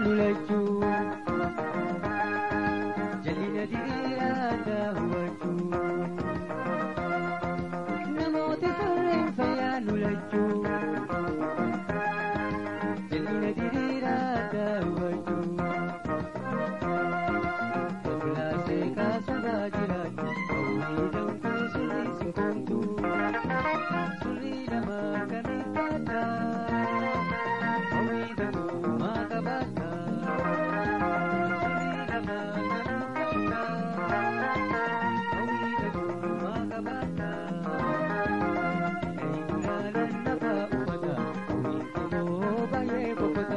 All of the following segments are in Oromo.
lulachu jalina diriirata huwachu namoota sarreen fayyaa lulachu jalina diriirata huwachu oblaasee kaasaraa jiraatu hawwii damtee sirrii sinkoomtu sirrii namaa kamittaata hawwii damtuu maa qabaata sirrii namaa kamittaata hawwii damtuu maa qabaata eegunaalan nafaa uffata hawwii immoo baay'ee boqota.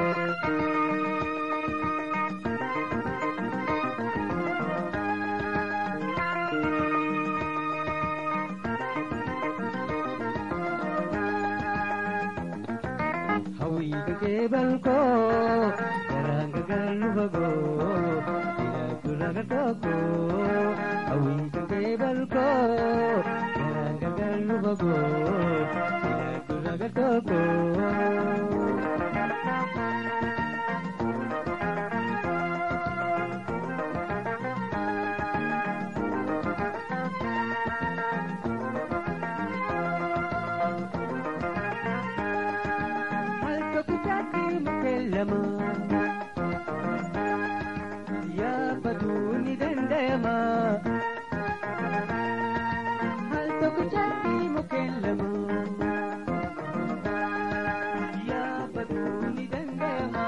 Kebalko garang galu bago ila turaga toko awi kebalko garang galu bago ila turaga toko ya baduni dandayama hal tokko chaati mukellama ya baduni dandayama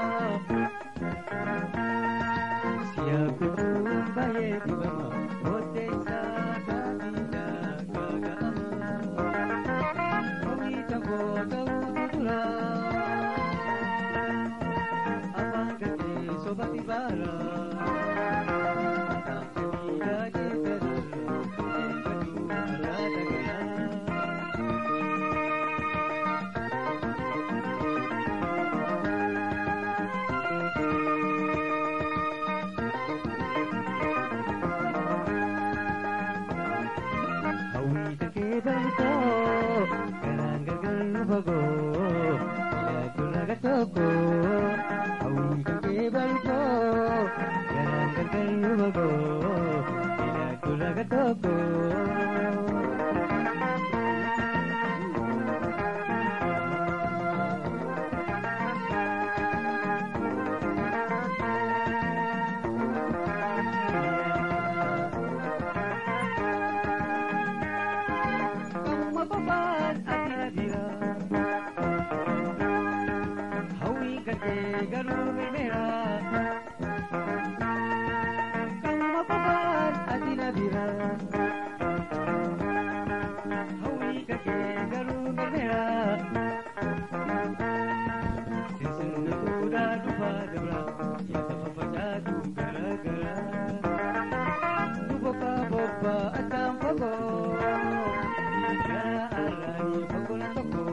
siya kutun baye dibama hote sa kabila kagama omita ko kaudura sobati bara tampiya ke peru baju radagala hawi ke balko garang bago ila turaga toko hawi balko garang bago ila turaga toko mapapan atira hawi kate garumi mera Adinabira hawi kake garuna mera sisunu tura dupa debra ya tapapajadu gara gara duboka boba atam pago gara alai pagola toko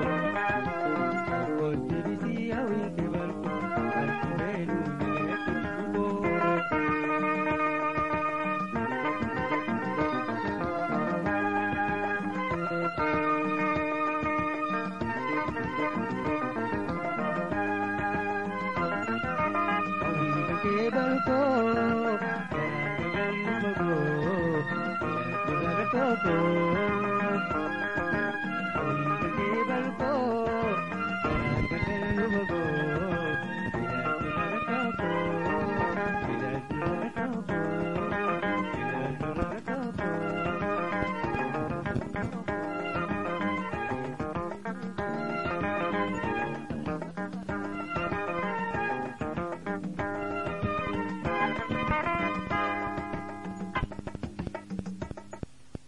pago divisi hawi kebalku alkumenu netubo kebalko garang bago ila turaga toko